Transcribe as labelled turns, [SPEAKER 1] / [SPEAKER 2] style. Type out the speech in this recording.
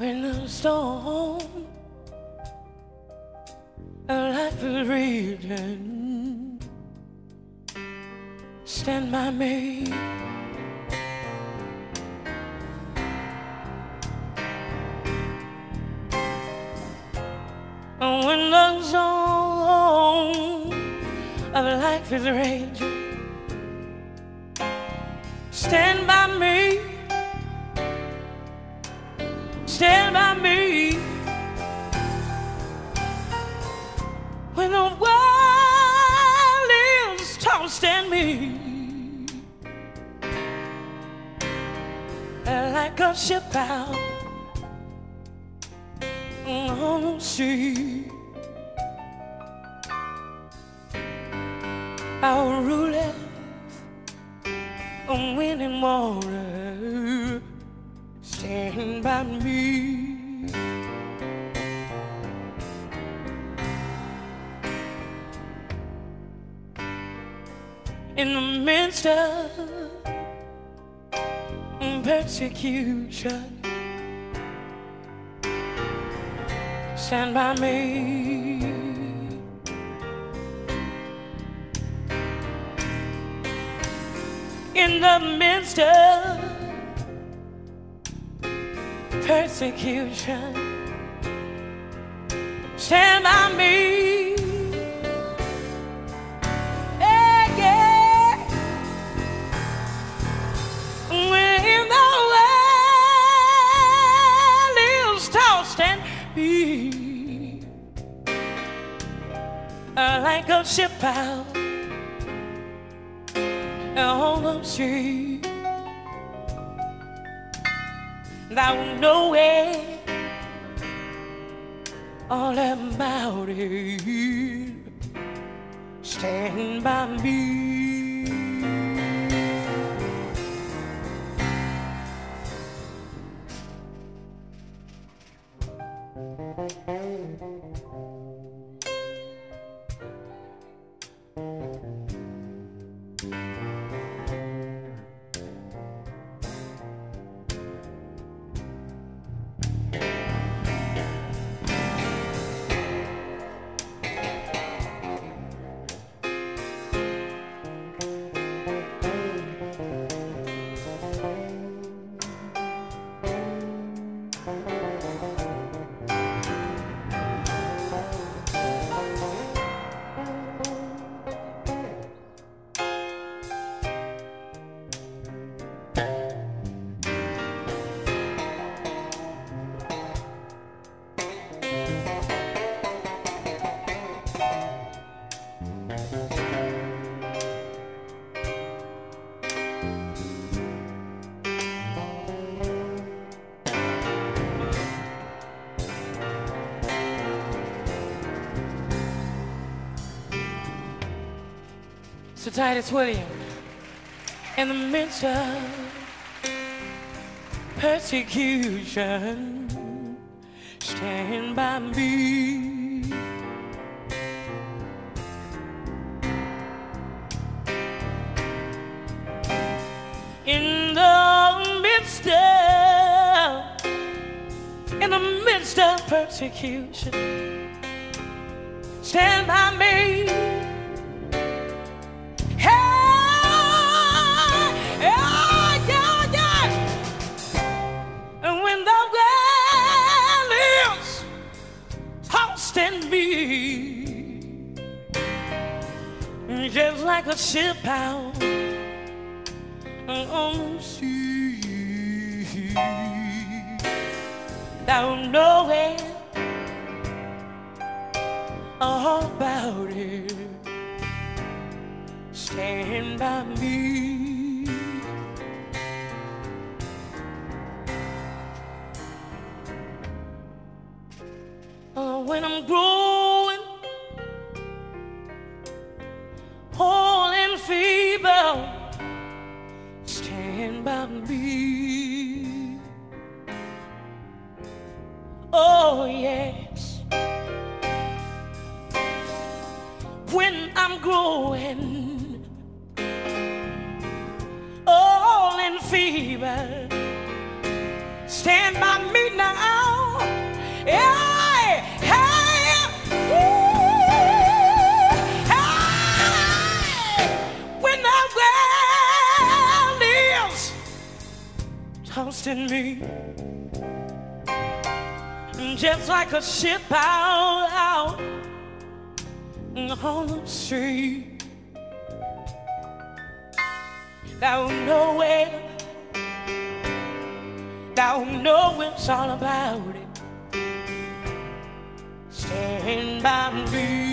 [SPEAKER 1] in the storm, life is raging. Stand by me. When the storm of life is raging, stand by me. Stand by me. When the world is tossing me like a ship out on the sea, I'll rule it on wind and water. Stand by me. In the midst of persecution, stand by me. In the midst of persecution, stand by me. Yeah, yeah. When the world is tossed and beat like a ship out on the sea, thou know it all about it. Stand by me. So Titus Williams, in the midst of persecution, stand by me. In the midst of persecution, stand by me. Just like a ship out on the sea, don't know it all about it. Stand by me. When I'm growing old and feeble, stand by me. Oh yes, when I'm growing old and feeble, stand by me now. me, just like a ship out on the sea. Don't know where, don't know it's all about it. Stand by me.